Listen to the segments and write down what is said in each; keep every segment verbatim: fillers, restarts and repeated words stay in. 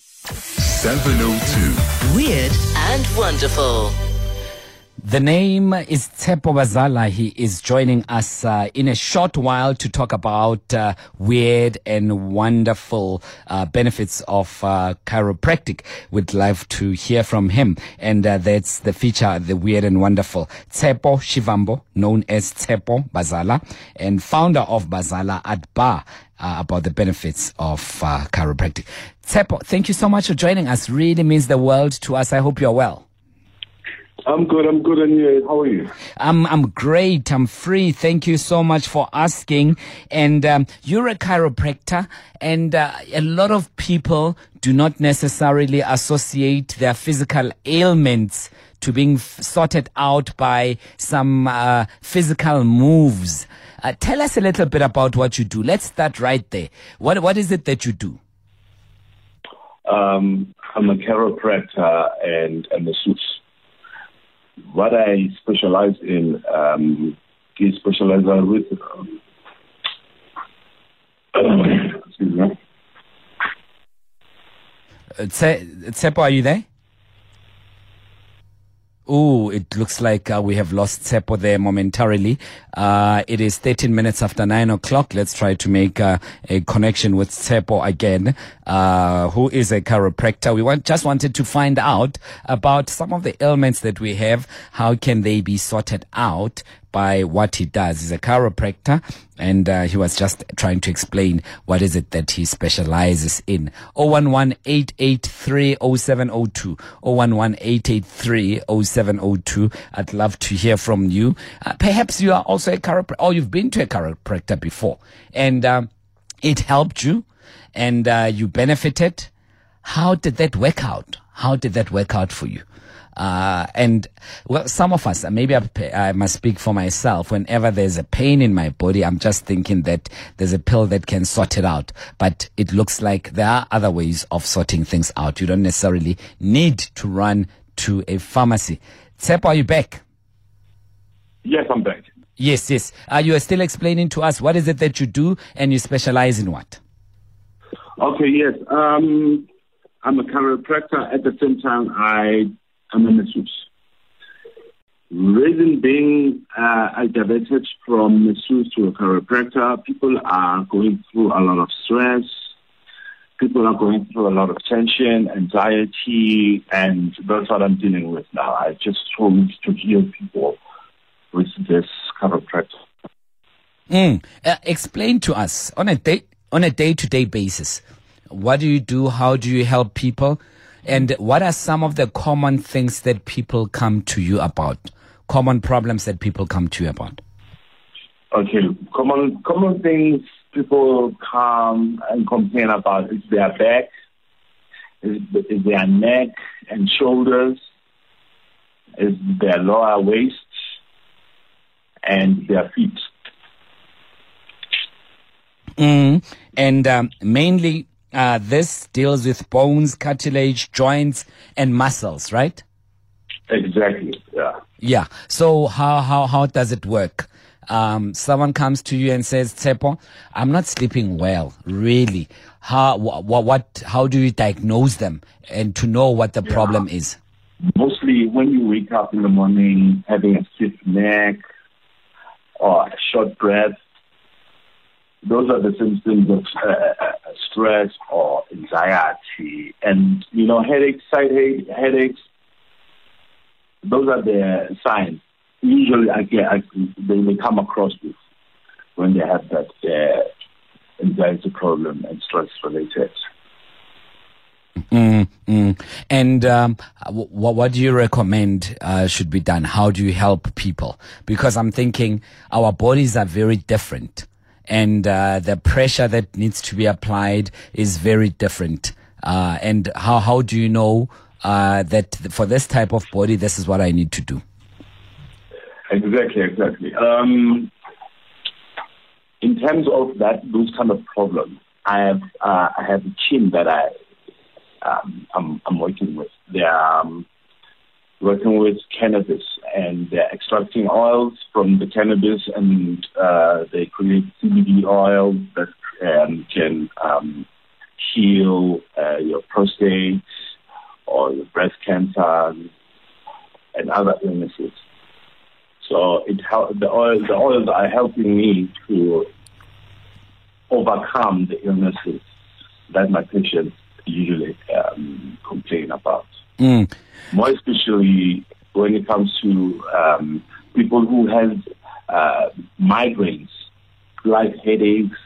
seven oh two. Weird and wonderful. The name is Tshepo Bazala. He is joining us uh, in a short while to talk about uh, weird and wonderful uh, benefits of uh, chiropractic. We'd love to hear from him. And uh, that's the feature, the weird and wonderful. Tshepo Shivambo, known as Tshepo Bazala, and founder of Bazala at Bar, uh, about the benefits of uh, chiropractic. Tshepo, thank you so much for joining us. Really means the world to us. I hope you're well. I'm good, I'm good, and you, how are you? I'm I'm great, I'm free. Thank you so much for asking. And um, you're a chiropractor, and uh, a lot of people do not necessarily associate their physical ailments to being f- sorted out by some uh, physical moves. Uh, tell us a little bit about what you do. Let's start right there. What What is it that you do? Um, I'm a chiropractor and a masseuse. What I specialize in um, is specialize with. Um, excuse me. Uh, Tshepo, are you there? Oh, it looks like uh, we have lost Tshepo there momentarily. Uh, it is thirteen minutes after nine o'clock. Let's try to make uh, a connection with Tshepo again, uh, who is a chiropractor. We want, just wanted to find out about some of the ailments that we have. How can they be sorted out by what he does? He's a chiropractor, and uh, he was just trying to explain what is it that he specializes in. zero one one, eight eight three, zero seven zero two. zero one one, eight eight three, zero seven zero two. I'd love to hear from you. Uh, perhaps you are also a chiropractor, or you've been to a chiropractor before, and um, it helped you, and uh, you benefited. How did that work out? How did that work out for you? Uh, and well, some of us, maybe I, I must speak for myself, whenever there's a pain in my body, I'm just thinking that there's a pill that can sort it out. But it looks like there are other ways of sorting things out. You don't necessarily need to run to a pharmacy. Tshepo, are you back? Yes, I'm back. Yes, yes. Uh, you are still explaining to us what is it that you do, and you specialize in what? Okay, yes. Um, I'm a chiropractor. At the same time, I I'm a masseuse. Reason being, uh, I diverted from masseuse to a chiropractor. People are going through a lot of stress. People are going through a lot of tension, anxiety, and that's what I'm dealing with now. I just want to heal people with this chiropractor. Mm. Uh, explain to us on a day on a day-to-day basis. What do you do? How do you help people? And what are some of the common things that people come to you about? Common problems that people come to you about? Okay, common common things people come and complain about is their back, is, is their neck and shoulders, is their lower waist, and their feet. Mm. And um, mainly... Uh, this deals with bones, cartilage, joints, and muscles, right? Exactly, yeah. Yeah. So how how how does it work? Um, someone comes to you and says, Tshepo, I'm not sleeping well, really. How wh- what how do you diagnose them and to know what the yeah. problem is? Mostly when you wake up in the morning having a stiff neck or a short breath, those are the symptoms of uh, stress or anxiety. And, you know, headaches, side head, headaches, those are the signs. Usually I get, I, they may come across with when they have that uh, anxiety problem and stress related. Mm, mm. And um, w- what do you recommend uh, should be done? How do you help people? Because I'm thinking our bodies are very different. And uh, the pressure that needs to be applied is very different. Uh, and how how do you know uh, that for this type of body, this is what I need to do? Exactly, exactly. Um, in terms of that, those kind of problems, I have uh, I have a team that I um, I'm, I'm working with. They are um, working with cannabis, and they're extracting oils from the cannabis, and uh, they create C B D oil that um, can um, heal uh, your prostate or your breast cancer and other illnesses. So it help, the oil the oils are helping me to overcome the illnesses that my patients usually um, complain about. Mm. More especially when it comes to um, people who have uh, migraines, like headaches.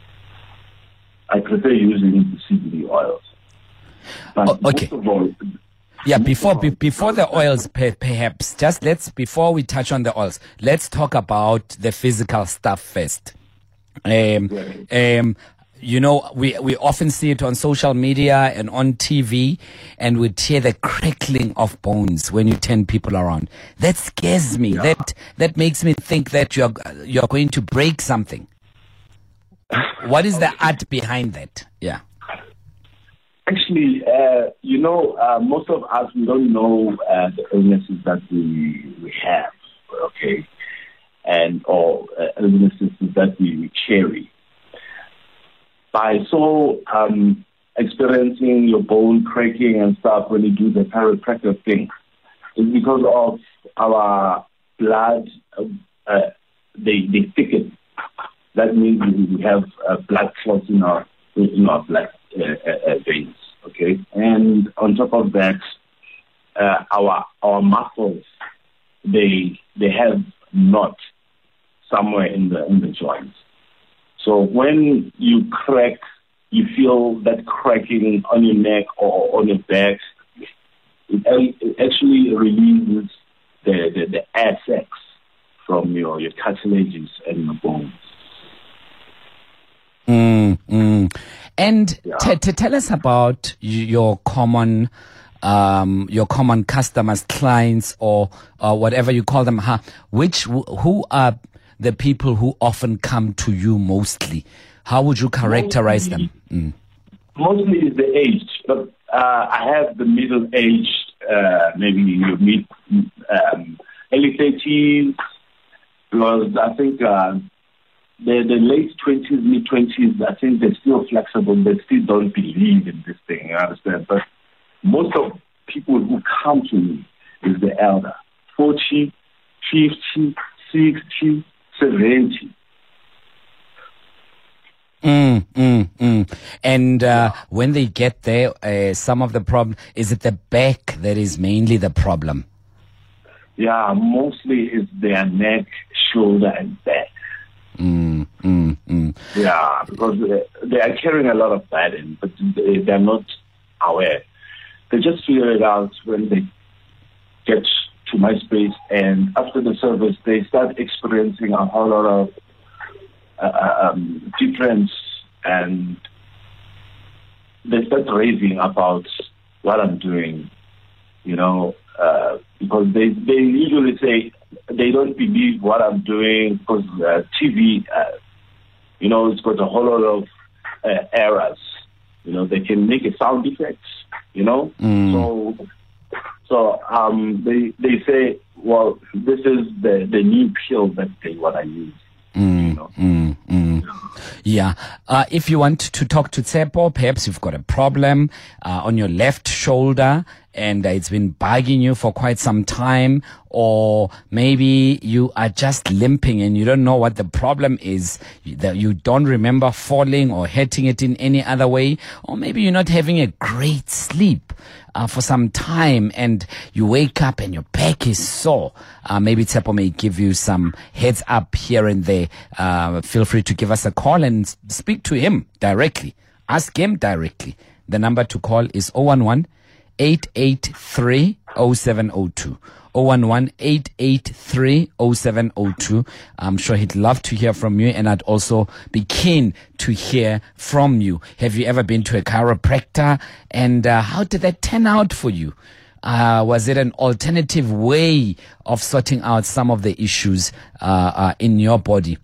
I prefer using the C B D oils. But oh, okay. most of all, Yeah, before be, before the oils, per, perhaps just let's before we touch on the oils, let's talk about the physical stuff first. Um, um, you know, we we often see it on social media and on T V, and we hear the crackling of bones when you turn people around. That scares me. Yeah. That that makes me think that you're you're going to break something. What is the art behind that? Yeah. Actually, uh, you know, uh, most of us, we don't know uh, the illnesses that we, we have, okay, and or uh, illnesses that we carry. By so um, experiencing your bone cracking and stuff when you do the chiropractic thing, it's because of our blood, uh, uh, they, they thicken. That means we have uh, blood clots in our, in our blood uh, uh, veins. Okay, and on top of that, uh, our our muscles they they have knots somewhere in the in the joints. So when you crack, you feel that cracking on your neck or on your back. It, it actually releases the, the the air sacs from your your cartilages and your bones. Mm, mm. And Yeah. t- t- tell us about y- your common, um, your common customers, clients, or uh, whatever you call them. Huh? Which who are the people who often come to you mostly? How would you characterize Mostly- them? Mm. Mostly is the age, but uh, I have the middle aged, uh, maybe you mid um, early thirties, because I think. Uh, The, the late twenties, mid twenties, I think they're still flexible. They still don't believe in this thing, you understand? But most of people who come to me is the elder, forty, fifty, sixty, seventy. Mm, mm, mm. And uh, when they get there, uh, some of the problem, is it the back that is mainly the problem? Yeah, mostly it's their neck, shoulder, and back. Mm, mm, mm. Yeah, because they, they are carrying a lot of burden, but they, they're not aware. They just figure it out when they get to my space, and after the service, they start experiencing a whole lot of uh, um, difference, and they start raving about what I'm doing, you know, uh, because they, they usually say, they don't believe what I'm doing because uh, T V, uh, you know, it's got a whole lot of uh, errors. You know, they can make a sound effect, you know. Mm. So, so um, they they say, well, this is the, the new pill that they want to use. Mm, You know? mm, mm. Yeah. Uh, if you want to talk to Tsepo, perhaps you've got a problem uh, on your left shoulder and uh, it's been bugging you for quite some time, or maybe you are just limping and you don't know what the problem is, that you don't remember falling or hurting it in any other way, or maybe you're not having a great sleep uh, for some time and you wake up and your back is sore. Uh, maybe Tsepo may give you some heads up here and there. Uh, feel free to give us a call and s- speak to him directly. Ask him directly. The number to call is zero one one, eight eight three, zero seven zero two. zero one one, eight eight three, zero seven zero two. I'm sure he'd love to hear from you, and I'd also be keen to hear from you. Have you ever been to a chiropractor, and uh, how did that turn out for you? Uh, was it an alternative way of sorting out some of the issues uh, uh, in your body?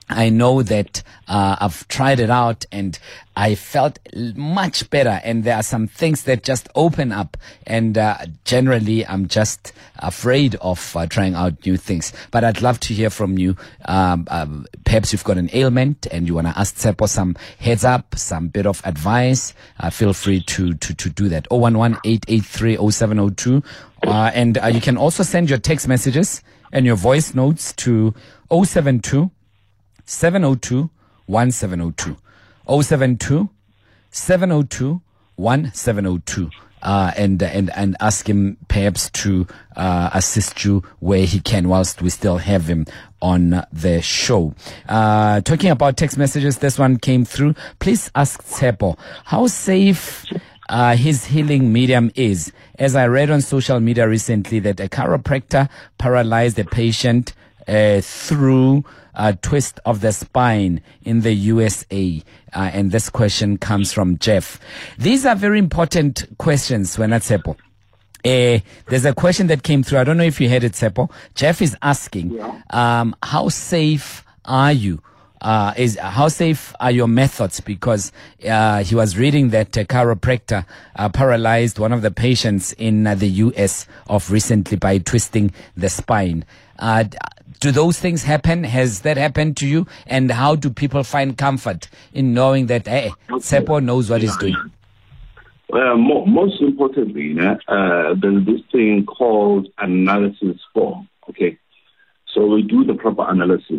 I know that uh, I've tried it out and I felt much better, and there are some things that just open up, and uh, generally I'm just afraid of uh, trying out new things. But I'd love to hear from you. Um, um, perhaps you've got an ailment and you want to ask Tshepo some heads up, some bit of advice. Uh, feel free to, to, to do that. zero one one, eight eight three, zero seven zero two. Uh, and uh, you can also send your text messages and your voice notes to zero seven two, seven zero two, one seven zero two. zero seven two, seven zero two, one seven zero two. Uh, and, and, and ask him perhaps to, uh, assist you where he can whilst we still have him on the show. Uh, talking about text messages, this one came through. Please ask Tshepo how safe, uh, his healing medium is. As I read on social media recently that a chiropractor paralyzed a patient, uh, through a twist of the spine in the U S A. Uh, and this question comes from Jeff. These are very important questions, Wena Tshepo. Uh, there's a question that came through. I don't know if you heard it, Tshepo. Jeff is asking, Yeah. um, how safe are you? Uh, is how safe are your methods? Because uh, he was reading that a chiropractor uh, paralyzed one of the patients in uh, the U S of recently by twisting the spine. Uh, do those things happen? Has that happened to you? And how do people find comfort in knowing that, hey, Tshepo knows what he's doing? Well, mo- most importantly, né, uh, there's this thing called analysis form. Okay, so we do the proper analysis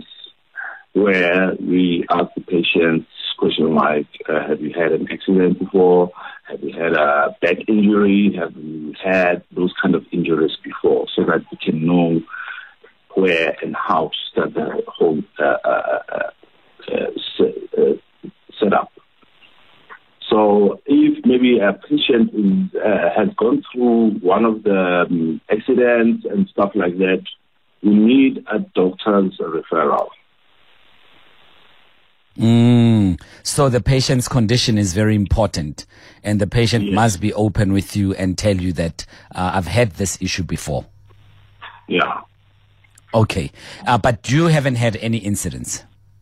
where we ask the patients questions like, uh, have you had an accident before? Have you had a back injury? Have you had those kind of injuries before? So that we can know where and how to start the whole uh, uh, uh, uh, set, uh, set up. So if maybe a patient is, uh, has gone through one of the um, accidents and stuff like that, we need a doctor's referral. Mm. So the patient's condition is very important, and the patient Yes. must be open with you and tell you that uh, I've had this issue before. Yeah. Okay, uh, but you haven't had any incidents.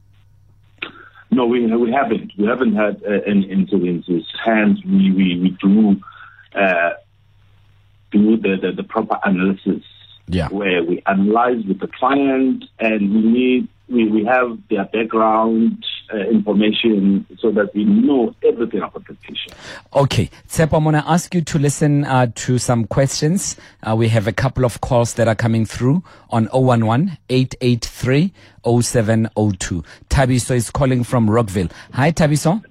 No, we we haven't. We haven't had uh, any incidences. Hence, we we, we do uh, do the, the, the proper analysis. Yeah. Where we analyze with the client, and we need we, we have their background uh, information so that we know everything about the patient. Okay, Tshepo, I'm going to ask you to listen uh, to some questions. Uh, we have a couple of calls that are coming through on zero one one, eight eight three, zero seven zero two. Tabiso is calling from Rockville. Hi, Tabiso.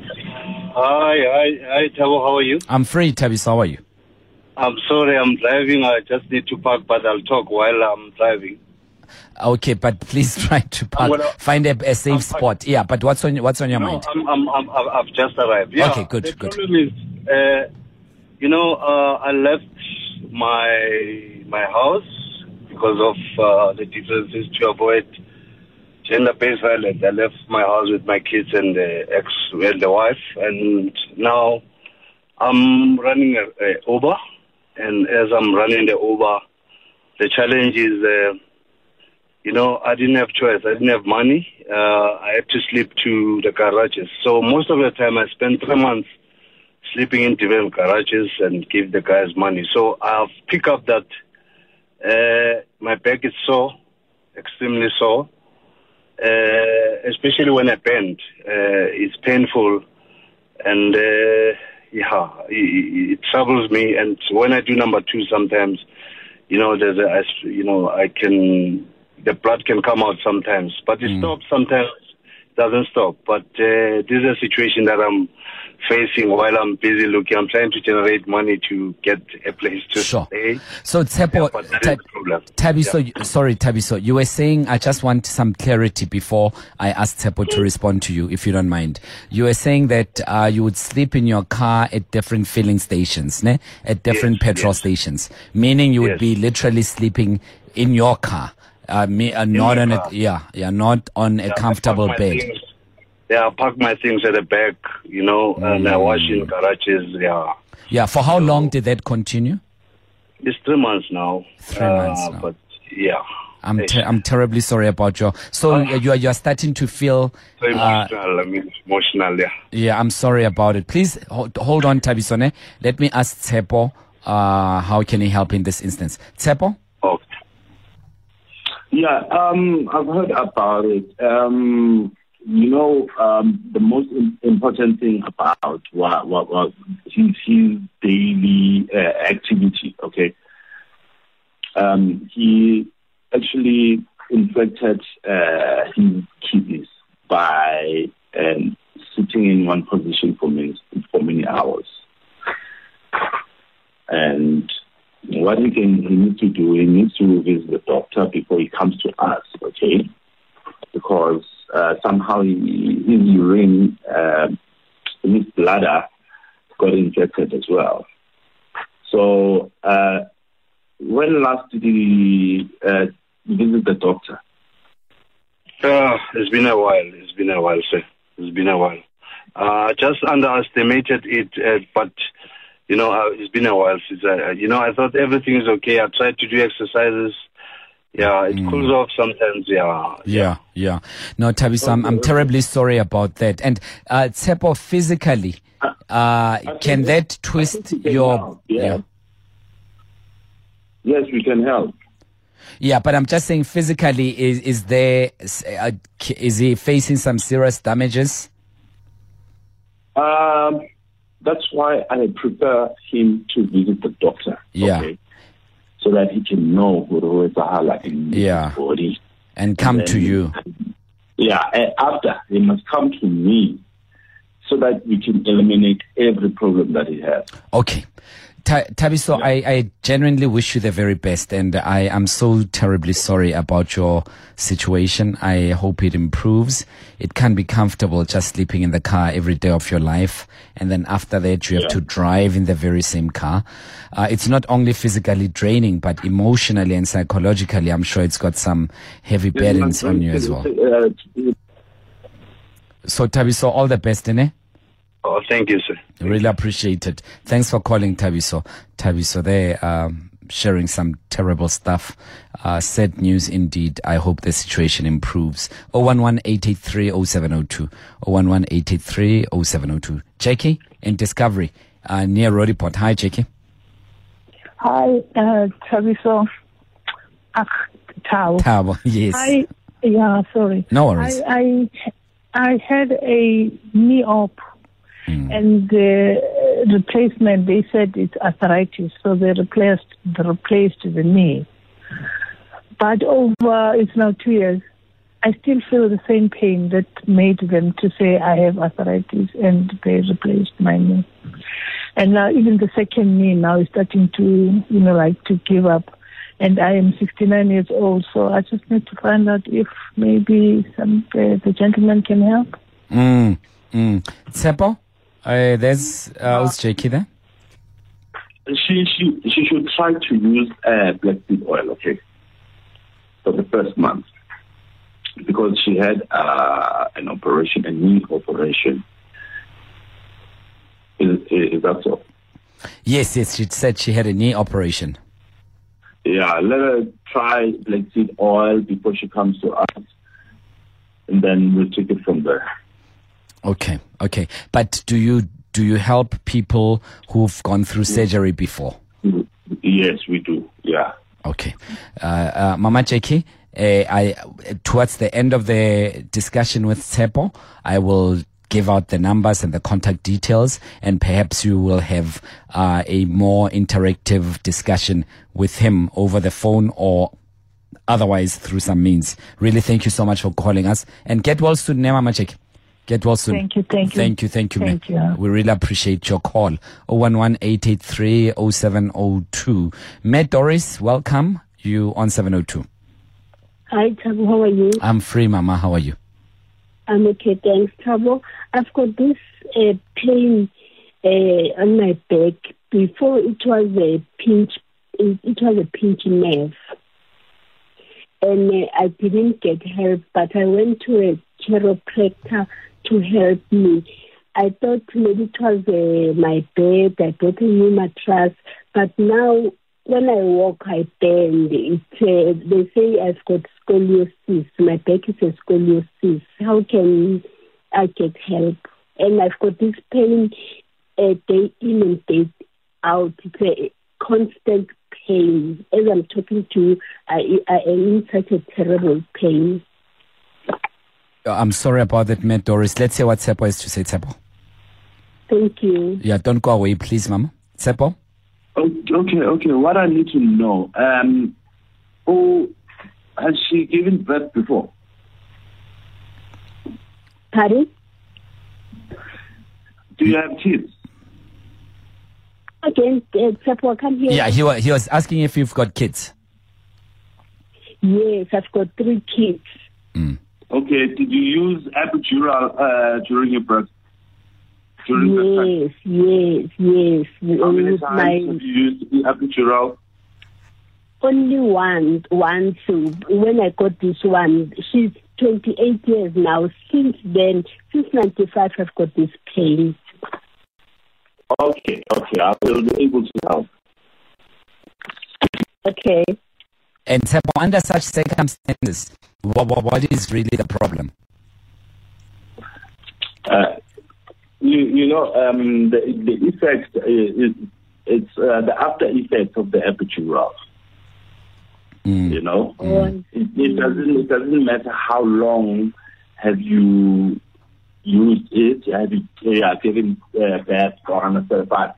Hi, hi, hi, Tabo. How are you? I'm free, Tabiso. How are you? I'm sorry, I'm driving. I just need to park, but I'll talk while I'm driving. Okay, but please try to park. gonna- Find a, a safe I'm spot. Yeah, but what's on what's on your No, mind? I'm, I'm, I'm, I've I've just arrived. Yeah, Okay, good, the good. problem is, uh, you know, uh, I left my my house because of uh, the differences to avoid gender-based violence. I left my house with my kids and the ex and the wife, and now I'm running a, a Uber. And as I'm running the Uber, the challenge is, uh, you know, I didn't have choice. I didn't have money. Uh, I had to sleep to the garages. So most of the time I spent three months sleeping in different garages and give the guys money. So I've picked up that uh, my back is sore, extremely sore, uh, especially when I bend. Uh, it's painful. And... Uh, Yeah, it, it troubles me, and when I do number two, sometimes, you know, there's a, you know, I can, the blood can come out sometimes, but it mm. stops sometimes, it doesn't stop. But uh, this is a situation that I'm facing while I'm busy looking. I'm trying to generate money to get a place to sure. stay. So, Tshepo, yeah, Tabiso, yeah. sorry, Tabiso, you were saying, I just want some clarity before I ask Tshepo to respond to you, if you don't mind. You were saying that uh, you would sleep in your car at different filling stations, ne? At different yes, petrol yes. stations, meaning you would yes. be literally sleeping in your car, uh, me, uh, not on a, yeah, yeah, not on a yeah, comfortable bed. Things. Yeah, I park my things at the back, you know, mm. and I wash in garages, yeah. Yeah, for how so, long did that continue? It's three months now. Three uh, months now. But, yeah. I'm Hey. ter- I'm terribly sorry about your. So Uh, you are you are starting to feel. So Uh, emotional. I mean, emotional. Yeah. yeah, I'm sorry about it. Please hold, hold on, Tabisone. Let me ask Tsepo. Uh, how can he help in this instance? Tsepo? Okay. Yeah, um, I've heard about it. Um, you know, um, the most im- important thing about what what what his his daily uh, activity. Okay, um, he actually infected uh, his kidneys by um, sitting in one position for many for many hours, and what he can he needs to do, he needs to visit the doctor before he comes to us, okay? Because uh, somehow he, his urine, uh, his bladder got infected as well. So uh, when last did he uh, visit the doctor? Uh, it's been a while. It's been a while, sir. It's been a while. Uh, just underestimated it, uh, but you know, uh, it's been a while since I, uh, you know, I thought everything is okay. I tried to do exercises. Yeah, it Mm. cools off sometimes. Yeah. Yeah, yeah. No, Tabiso, I'm, I'm terribly sorry about that. And uh, Tsepo, physically, uh, can think- that I twist think he can your? help, yeah. Yes, we can help. Yeah, but I'm just saying physically, is is there uh, is he facing some serious damages? Um, that's why I prefer him to visit the doctor. Yeah. Okay, so that he can know who is like in Yeah. his body. And come And to then- you. Yeah, and after he must come to me so that we can eliminate every problem that he has. Okay. Ta- Tabiso, I, I genuinely wish you the very best, and I am so terribly sorry about your situation. I hope it improves. It can be comfortable just sleeping in the car every day of your life, and then after that you have Yeah. to drive in the very same car. Uh, it's not only physically draining, but emotionally and psychologically, I'm sure it's got some heavy burdens on you as well. Uh, So Tabiso, all the best, innit? Oh, thank you, sir. Really appreciate it. Thanks for calling, Tabiso. Tabiso, there, um, sharing some terrible stuff. Uh, sad news indeed. I hope the situation improves. oh one one, eight eight three, oh seven oh two. oh one one, eight eight three, oh seven oh two. Jackie in Discovery, uh, near Rodiport. Hi, Jackie. Hi, uh, Tabiso. Ah, Tao. Tabo, yes. I, yeah, sorry. No worries. I, I, I had a knee op, Mm. and the replacement, they said it's arthritis, so they replaced, they replaced the knee. But over, it's now two years, I still feel the same pain that made them to say I have arthritis, and they replaced my knee. And now even the second knee now is starting to, you know, like to give up. And I am sixty-nine years old, so I just need to find out if maybe some uh, the gentleman can help. Mm, mm. Tsepo, uh, there's, uh, who's Jackie there? she she she should try to use uh, black seed oil, okay, for the first month, because she had uh, an operation, a knee operation. Is, is that so? Yes, yes, she said she had a knee operation. Yeah, let her try black seed oil before she comes to us, and then we'll take it from there. Okay, okay. But do you do you help people who've gone through surgery before? Yes, we do. Yeah. Okay. Uh, uh, Mama Jackie, uh, I towards the end of the discussion with Tsepo, I will give out the numbers and the contact details, and perhaps you will have uh, a more interactive discussion with him over the phone or otherwise through some means. Really, thank you so much for calling us, and get well soon, ne, Mama Jackie. Get well soon. Thank you, thank you. Thank you, thank you, Thank ma'am. you. We really appreciate your call. oh one one, eight eight three, oh seven oh two. Matt Doris, welcome. You on seven oh two. Hi, Tabo. How are you? I'm free, Mama. How are you? I'm okay, thanks, Tabo. I've got this uh, pain uh, on my back. Before it was a pinch, it, it was a pinch nerve, and uh, I didn't get help. But I went to a chiropractor to help me. I thought maybe it was uh, my bed. I got a new mattress, but now when I walk, I bend. It, uh, they say I've got scoliosis. My back is a scoliosis. How can I get help? And I've got this pain uh, day in and day out. It's a constant pain. As I'm talking to you, I, I am in such a terrible pain. I'm sorry about that, Matt Doris. Let's hear what Tsepo has to say, Tsepo. Thank you. Yeah, don't go away, please, Mama. Tsepo? Okay, okay. What I need to know, um, oh, has she given birth before? Pardon? Do you have kids? Again, uh, Tsepo, I can't hear. Yeah, he, wa- he was asking if you've got kids. Yes, I've got three kids. Mm. Okay, did you use epidural uh, during your birth? During Yes, yes, yes. How many With times my, have you used the epidural? only once, once. When I got this one, she's twenty-eight years now. Since then, since ninety-five, I've got this pain. Okay, okay, I will be able to help. Okay. And Tsepo, under such circumstances, what, what, what is really the problem? Uh, you, you know, um, the, the effect is, it's uh, the after effects of the epidural. Mm. You know, Mm. it, it doesn't it doesn't matter how long have you used it, have you yeah, given uh, birth or another, but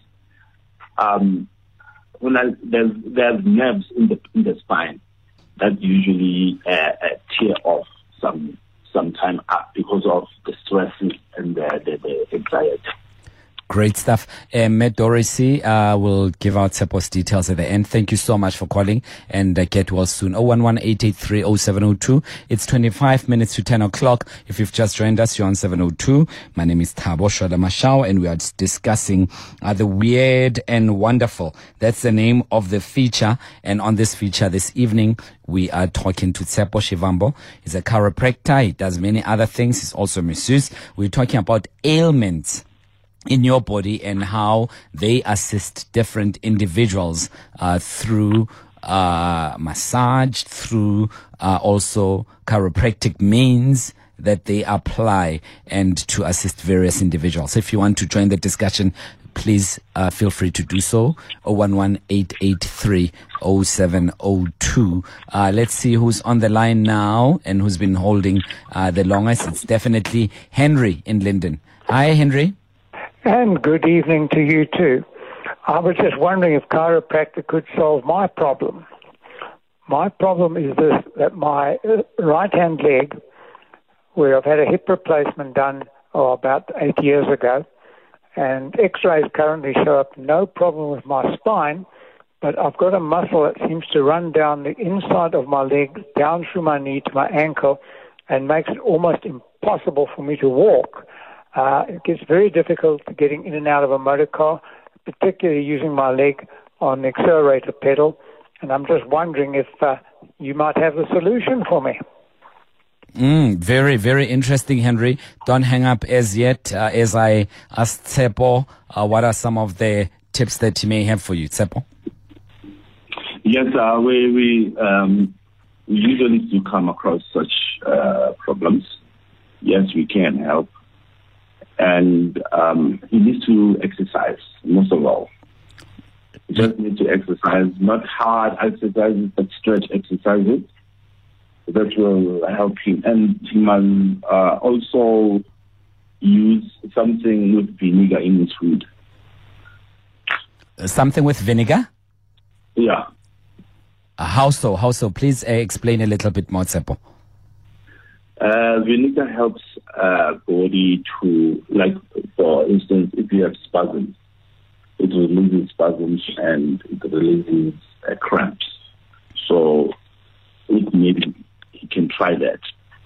um, when I, there's there's nerves in the in the spine that usually uh, uh, tear off some sometime up because of the stresses and the, the, the anxiety. Great stuff. Uh, Matt Dorothy uh, will give out Tsepo's details at the end. Thank you so much for calling, and uh, get well soon. oh one one, eight eight three, oh seven oh two. It's twenty-five minutes to ten o'clock. If you've just joined us, you're on seven oh two. My name is Thabo Shwadamashau, and we are discussing uh, the weird and wonderful. That's the name of the feature. And on this feature this evening, we are talking to Tsepo Shivambo. He's a chiropractor. He does many other things. He's also a masseuse. We're talking about ailments in your body and how they assist different individuals uh, through uh, massage, through uh, also chiropractic means that they apply and to assist various individuals. If you want to join the discussion, please uh, feel free to do so. oh one one, eight eight three, oh seven oh two. Uh, let's see who's on the line now and who's been holding uh, the longest. It's definitely Henry in Linden. Hi, Henry. And good evening to you too. I was just wondering if chiropractor could solve my problem. My problem is this, that my right-hand leg, where I've had a hip replacement done oh, about eight years ago, and x-rays currently show up no problem with my spine, but I've got a muscle that seems to run down the inside of my leg, down through my knee to my ankle, and makes it almost impossible for me to walk. Uh, it gets very difficult getting in and out of a motor car, particularly using my leg on the accelerator pedal. And I'm just wondering if uh, you might have a solution for me. Mm, very, very interesting, Henry. Don't hang up as yet. Uh, as I asked Tsepo, uh, what are some of the tips that he may have for you, Tsepo? Yes, uh, we, we, um, we usually do come across such uh, problems. Yes, we can help. And um, you need to exercise, most of all. You just need to exercise, not hard exercises, but stretch exercises. That will help him. And he must uh, also use something with vinegar in his food. Something with vinegar? Yeah. Uh, how so? How so? Please uh, explain a little bit more, Tsepo. Uh, vinegar helps uh, body to, like, for instance, if you have spasms, it releases spasms and it releases uh, cramps. So it maybe you can try that.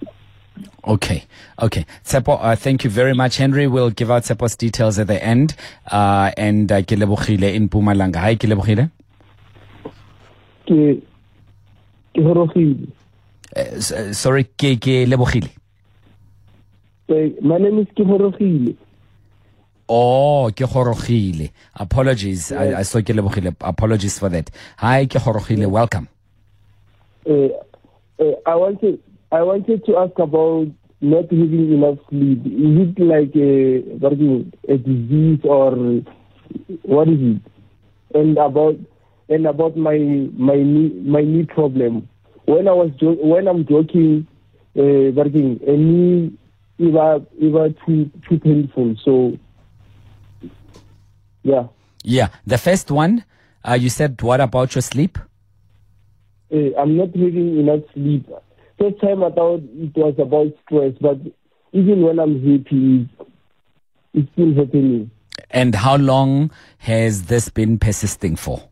Okay, okay. Tsepo, uh, thank you very much, Henry. We'll give out Tsepo's details at the end. Uh, and uh, ke lebogile in Mpumalanga. Hi, ke lebogile. Ke ke horogile. Uh, sorry, ke ke lebogile. My name is Kiborogile. Oh, ke gorogile. Apologies. I, I saw ke lebogile. Apologies for that. Hi, ke gorogile. Welcome. Uh, uh, I wanted I wanted to ask about not having enough sleep. Is it like a, a disease or what is it? And about and about my my knee my knee problem. When I was jo- when I'm joking, uh, working a knee even even too too painful. So yeah. Yeah. The first one, uh, you said what about your sleep? Uh, I'm not having enough sleep. First time I thought it was about stress, but even when I'm happy, it's still happening. And how long has this been persisting for?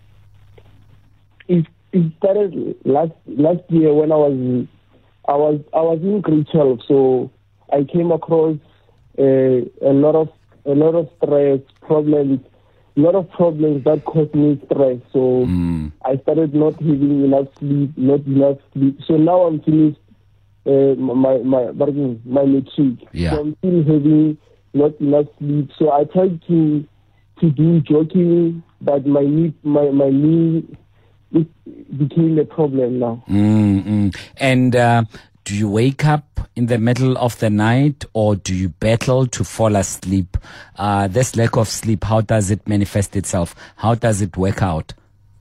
It it started last last year when I was I was I was in grade twelve, so I came across uh, a lot of a lot of stress problems. A lot of problems that caused me stress. So mm. I started not having enough sleep, not enough sleep. So now I'm finished uh, my my my my matric. Yeah. So I'm still having not enough sleep. So I tried to to do jogging, but my knee my my knee it became a problem now. Mm-hmm. And uh, do you wake up in the middle of the night, or do you battle to fall asleep? Uh, this lack of sleep, how does it manifest itself? How does it work out?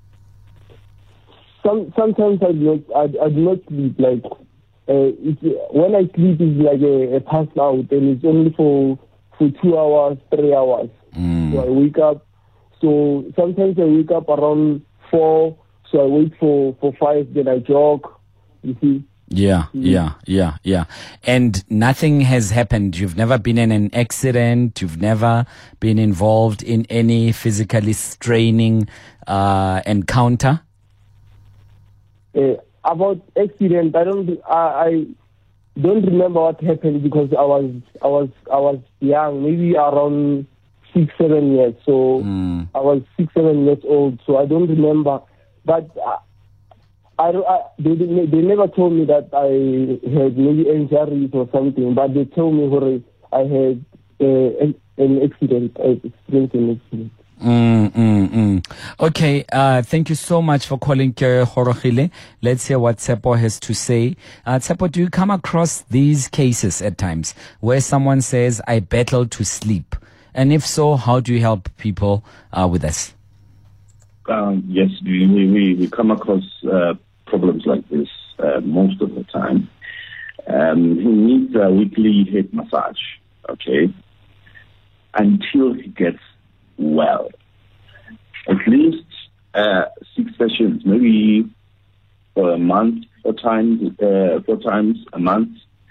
Some sometimes I do not I, I do not sleep. Like uh, it, when I sleep, it's like a, a pass out, and it's only for for two hours, three hours. Mm. So I wake up. So sometimes I wake up around four. So I wait for for five, then I jog. You see. Yeah, yeah, yeah, yeah. And nothing has happened. You've never been in an accident. You've never been involved in any physically straining uh, encounter. Uh, about accident, I don't. I, I don't remember what happened because I was I was I was young, maybe around six seven years. So mm. I was six seven years old. So I don't remember, but. Uh, I, I, they, they never told me that I had maybe injuries or something, but they told me where I had uh, an, an accident. I experienced an accident. Mm, mm, mm. Okay, uh, thank you so much for calling Ke Gorogile. Let's hear what Tshepo has to say. Uh, Tshepo, do you come across these cases at times where someone says, I battle to sleep? And if so, how do you help people uh, with this? Um, yes, we, we, we come across uh, problems like this uh, most of the time. Um, he needs a weekly head massage, okay, until he gets well. At least uh, six sessions, maybe for a month, four times, uh, four times a month,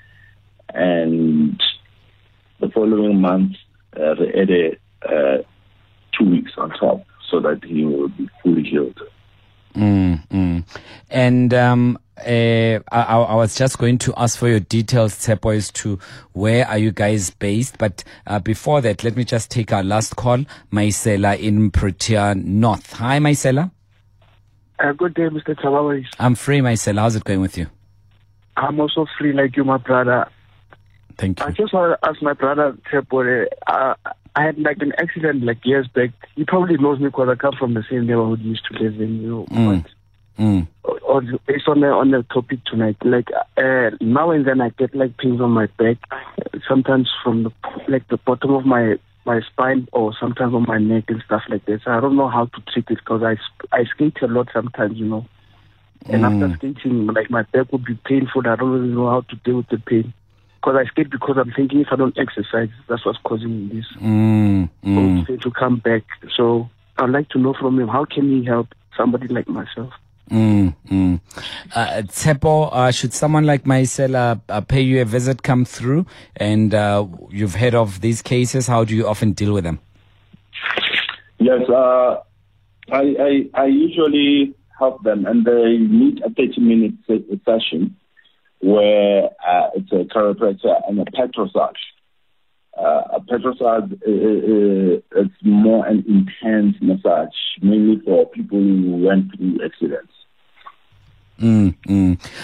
and the following month, uh, they add uh, two weeks on top, so that he will be fully healed. Mm, mm. And um, uh, I, I was just going to ask for your details, Tshepo, as to where are you guys based. But uh, before that, let me just take our last call. Maisela in Protea North. Hi, Maisela. Uh, good day, Mister Tabawais. I'm free, Maisela. How's it going with you? I'm also free like you, my brother. Thank you. I just want to ask my brother, Tshepo, uh, I had like an accident like years back. He probably knows me because I come from the same neighborhood he used to live in. You know, mm. but mm. on, based on the on the topic tonight, like uh, now and then I get like pains on my back, sometimes from the like the bottom of my my spine, or sometimes on my neck and stuff like that. So I don't know how to treat it because I I skate a lot sometimes, you know, and mm. after skating, like my back would be painful. I don't really know how to deal with the pain. Because I skate because I'm thinking if I don't exercise, that's what's causing this. Mm, mm. So to come back. So I'd like to know from him, how can he help somebody like myself? Mm, mm. Uh, Tshepo, uh, should someone like myself uh, uh, pay you a visit, come through, and uh, you've heard of these cases, how do you often deal with them? Yes, uh, I, I I usually help them, and they need a thirty-minute session where uh, it's a chiropractor and a pet massage. Uh, a pet massage is uh, it's more an intense massage, mainly for people who went through accidents. Mm, mm.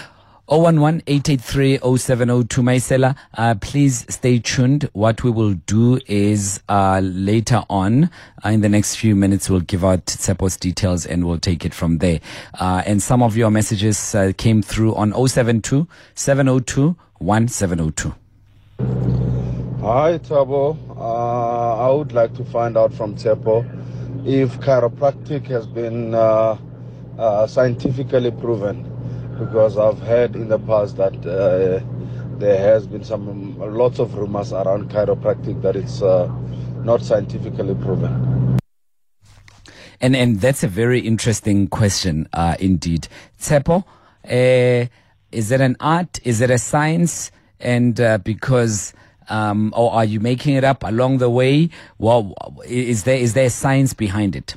zero one one, eight eight three, zero seven zero two. Maisela, uh, please stay tuned. What we will do is uh, later on, uh, in the next few minutes, we'll give out Tsepo's details and we'll take it from there. Uh, and some of your messages uh, came through on zero seven two, seven zero two, one seven zero two. Hi, Thabo. Uh, I would like to find out from Tsepo if chiropractic has been uh, uh, scientifically proven. Because I've heard in the past that uh, there has been some lots of rumors around chiropractic that it's uh, not scientifically proven. And and that's a very interesting question, uh, indeed. Tsepo, uh, is it an art? Is it a science? And uh, because, um, or are you making it up along the way? Well, is there is there a science behind it?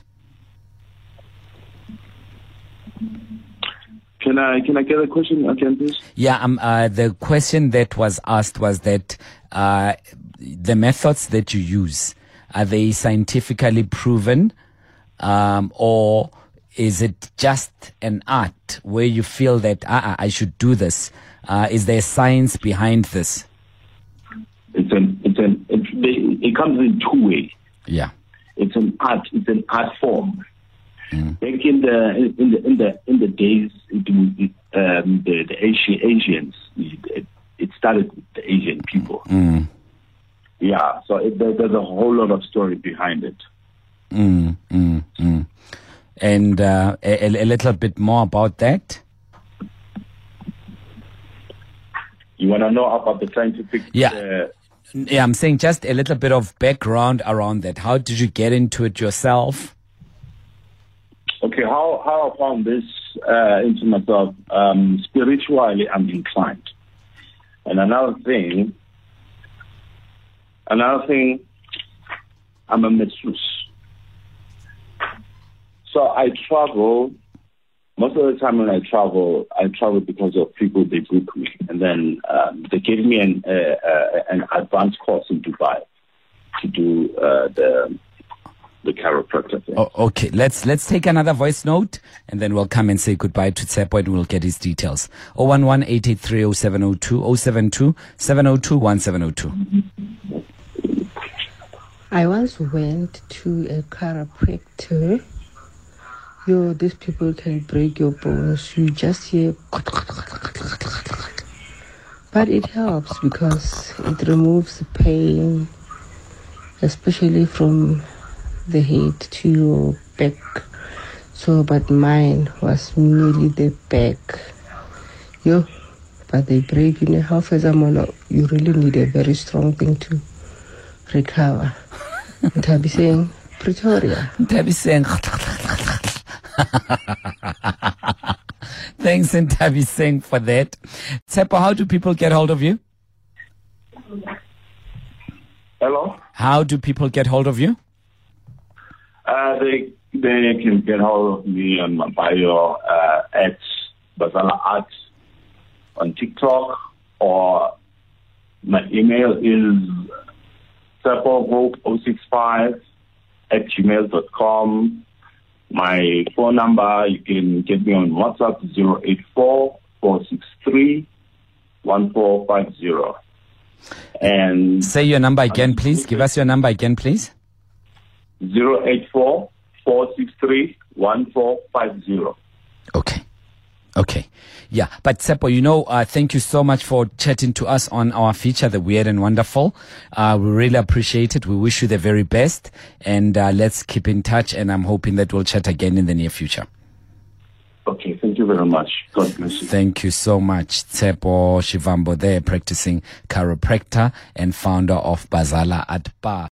Can I can I get a question again, please? Yeah, um, uh, the question that was asked was that uh, the methods that you use, are they scientifically proven, um, or is it just an art where you feel that uh, I should do this? Uh, is there science behind this? It's an it's an it, it comes in two ways. Yeah, it's an art. It's an art form. Mm. Back in the in the in the in the days, it, it, um, the the Asian Asians, it, it started with the Asian people. Mm. Yeah, so it, there, there's a whole lot of story behind it. Mm, mm, mm. And uh, a, a little bit more about that. You want to know about the scientific? Yeah. Uh, yeah, I'm saying just a little bit of background around that. How did you get into it yourself? Okay, how, how I found this uh, into myself, um, spiritually I'm inclined. And another thing, another thing, I'm a masseuse. So I travel, most of the time when I travel, I travel because of people, they book me. And then um, they gave me an, uh, uh, an advanced course in Dubai to do uh, the... the chiropractor thing. Oh, okay, let's let's take another voice note and then we'll come and say goodbye to Tsepo and we'll get his details. zero one one, eight eight three, zero seven zero two, zero seven two, seven zero two, one seven zero two. I once went to a chiropractor. Yo, these people can break your bones. You just hear, but it helps because it removes the pain, especially from the head to your back. So, but mine was merely the back. Yo, but they break, you know, how fast I'm on, you really need a very strong thing to recover. Ntabi saying, Pretoria. Ntabi saying, thanks, Ntabi saying, for that. Tsepo, how do people get hold of you? Hello? How do people get hold of you? Uh, they they can get hold of me on my bio uh, at Bazala Art on TikTok, or my email is tsepohope zero six five at gmail dot com. My phone number, you can get me on WhatsApp, zero eight four, four six three, one four five zero. And say your number again, please. Give us your number again, please. zero eight four, four six three, one four five zero. Okay. Okay. Yeah. But Tsepo, you know, uh, thank you so much for chatting to us on our feature, The Weird and Wonderful. Uh, we really appreciate it. We wish you the very best, and uh, let's keep in touch, and I'm hoping that we'll chat again in the near future. Okay. Thank you very much. God bless you. Thank you so much. Tsepo Shivambo there, practicing chiropractor and founder of Bazala at Bar.